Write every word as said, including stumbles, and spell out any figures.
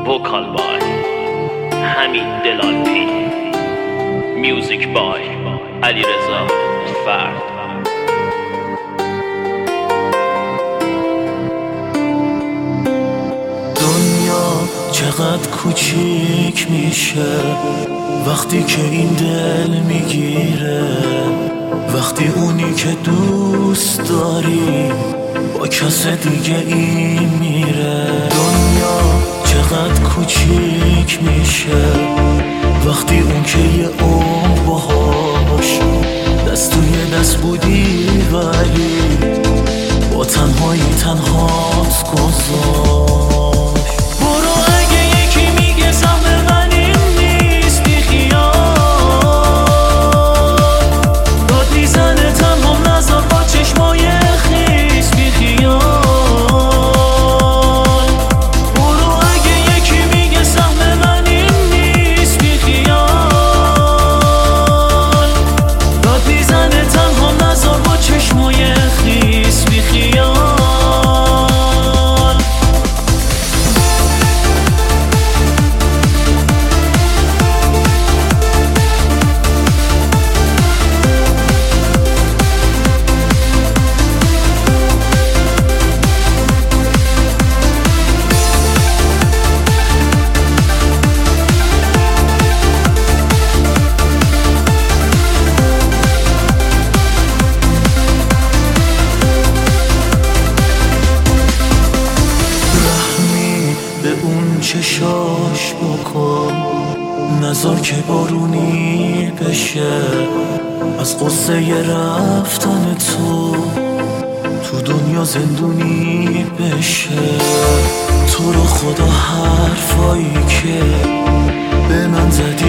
وکال بای حمید دلالپی، میوزیک بای علیرضا فرد. دنیا چقدر کوچیک میشه وقتی که این دل میگیره، وقتی اونی که دوست داری با کس دیگه این میره. دنیا چقدر کوچیک میشه وقتی اون که یه عمر باهاش دست توی دست بودی ولی با تنهایی تنهات گذاشت. برو اگه یکی میگه سهم من این نیست بی خیال، داد میزنه تنهام نذار با چشمای خیس بی خیال. برو اگه یکی میگه سهم من این نیست بی خیال، داد میزنه تنهام نذار با چشمای خیس بی خیال. به اون چشاش بکن، نذار که بارونی بشه از قصه رفتن تو تو دنیا زندونی بشه. تو رو خدا حرفایی که به من زدی